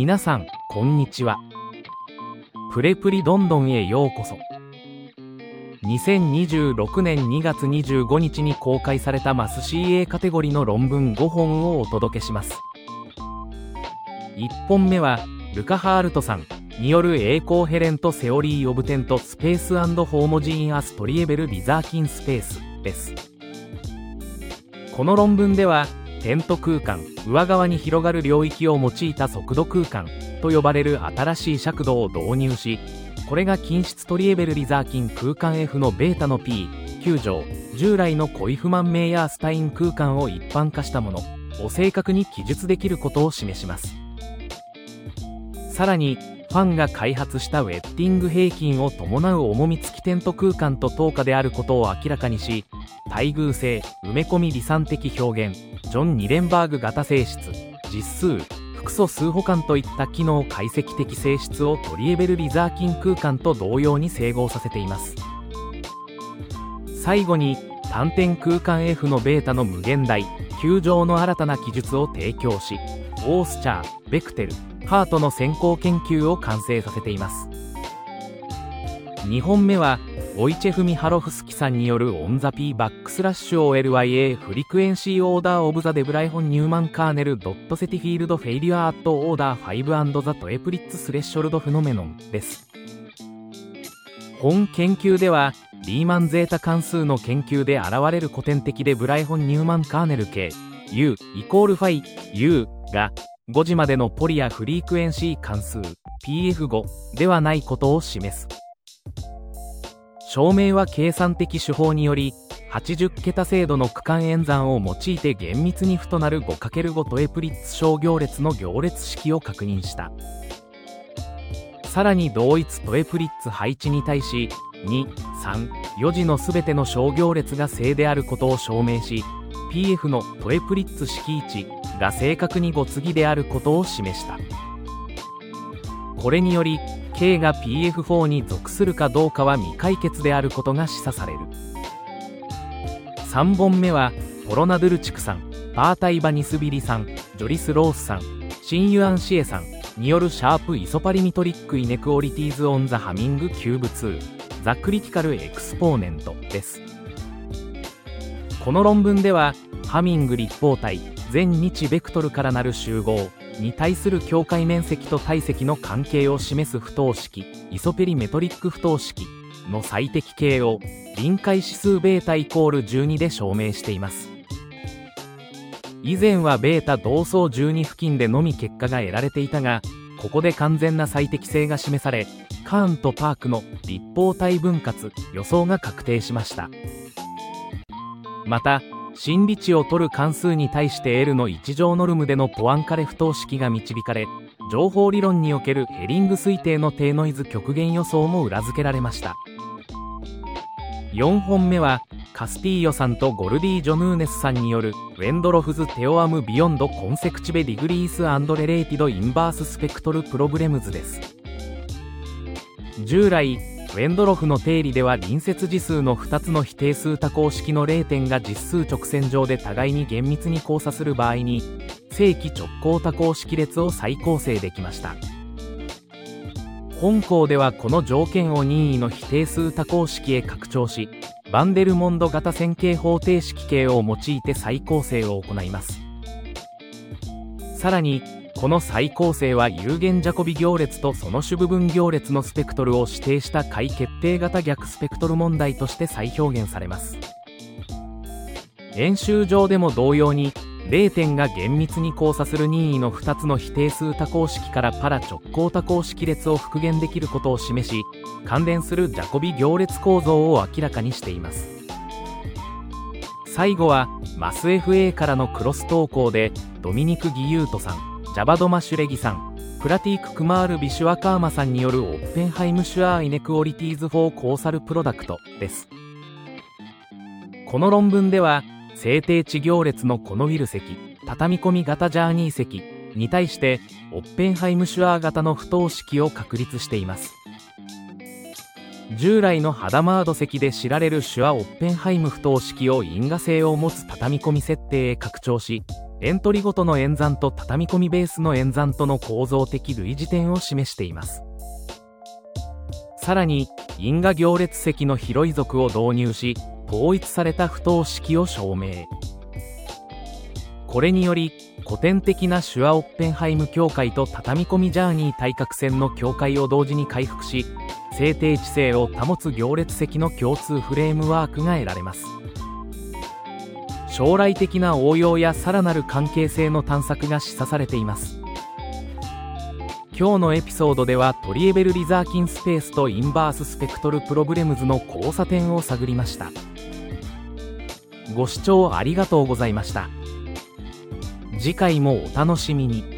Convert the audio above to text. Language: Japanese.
皆さん、こんにちは。プレプリどんどんへようこそ。2026年2月25日に公開されたマス CA カテゴリーの論文5本をお届けします。1本目は、ルカ・ハールトさんによるエーコーヘレント・セオリー・オブ・テント・スペース&ホーモジーン・アス・トリエベル・リザーキン・スペースです。この論文では、テント空間、上側に広がる領域を用いた速度空間と呼ばれる新しい尺度を導入し、これが均質トリエベルリザーキン空間 F のベータの P9 乗、従来のコイフマン・メイヤースタイン空間を一般化したものを正確に記述できることを示します。さらに、ファンが開発したウェッティング平均を伴う重み付きテント空間と等価であることを明らかにし、対偶性、埋め込み離散的表現、ジョン・ニレンバーグ型性質、実数、複素数補完といった機能解析的性質をトリエベルリザーキン空間と同様に整合させています。最後に、単点空間 F のベータの無限大、9乗の新たな記述を提供し、オースチャー、ベクテル、ハートの先行研究を完成させています。2本目は、ウォイチェフ・ミハロフスキさんによるオン・ザ・ピー・バックスラッシュ OLYA フリクエンシー・オーダー・オブ・ザ・デブライホン・ニューマン・カーネル・ドット・セティフィールド・フェイリュア・アット・オーダー・5& ザ・トエプリッツ・スレッショルド・フェノメノンです。本研究では、リーマンゼータ関数の研究で現れる古典的でブライホン・ニューマン・カーネル系 U イコールファイ U が5次までのポリアフリークエンシー関数 PF5 ではないことを示す。証明は計算的手法により、80桁精度の区間演算を用いて厳密に負となる 5×5 トエプリッツ小行列の行列式を確認した。さらに同一トエプリッツ配置に対し、2、3、4次のすべての小行列が正であることを証明し、PF のトエプリッツ式位置が正確に5次であることを示した。これにより、K が PF4 に属するかどうかは未解決であることが示唆される。3本目は、ポロナドゥルチクさん、パータイバニスビリさん、ジョリス・ロースさん、シン・ユアン・シエさんによるシャープ・イソパリミトリック・イネクオリティーズ・オン・ザ・ハミング・キューブ2、ザ・クリティカル・エクスポーネントです。この論文では、ハミング立方体、全日ベクトルからなる集合に対する境界面積と体積の関係を示す不等式、イソペリメトリック不等式の最適形を臨界指数ベータイコール12で証明しています。以前はベータ同相12付近でのみ結果が得られていたが、ここで完全な最適性が示され、カーンとパークの立方体分割予想が確定しました。また、真理値を取る関数に対して L の1乗ノルムでのポアンカレ不等式が導かれ、情報理論におけるヘリング推定の低ノイズ極限予想も裏付けられました。4本目は、カスティーヨさんとゴルディ・ジョヌーネスさんによるウェンドロフズ・テオアム・ビヨンド・コンセクチベ・ディグリース・アンド・レレーティド・インバース・スペクトル・プロブレムズです。従来、ウェンドロフの定理では隣接次数の2つの非定数多項式の0点が実数直線上で互いに厳密に交差する場合に、正規直行多項式列を再構成できました。本項ではこの条件を任意の非定数多項式へ拡張し、バンデルモンド型線形方程式形を用いて再構成を行います。さらに、この再構成は有限ジャコビ行列とその主部分行列のスペクトルを指定した解決定型逆スペクトル問題として再表現されます。演習上でも同様に、0点が厳密に交差する任意の2つの非定数多項式からパラ直行多項式列を復元できることを示し、関連するジャコビ行列構造を明らかにしています。最後は、マス FA からのクロス投稿で、ドミニク・ギユートさん、ジャバド・マシュレギさん、プラティーク・クマール・ビシュワカーマさんによるオッペンハイム・シュアー・イネクオリティーズ・フォー・コーサル・プロダクトです。この論文では、正定値行列のコノウィル積、畳み込み型ジャーニー積に対して、オッペンハイム・シュアー型の不等式を確立しています。従来のハダマード積で知られるシュア・オッペンハイム不等式を因果性を持つ畳み込み設定へ拡張し、 エントリごとの演算と畳み込みベースの演算との構造的類似点を示しています。さらに、因果行列積の広い属を導入し、統一された不等式を証明。これにより、古典的なシュア・オッペンハイム境界と畳み込みジャーニー対角線の境界を同時に回復し、静定知性を保つ行列積の共通フレームワークが得られます。将来的な応用やさらなる関係性の探索が示唆されています。今日のエピソードではトリエベル・リザーキンスペースとインバーススペクトルプロブレムズの交差点を探りました。ご視聴ありがとうございました。次回もお楽しみに。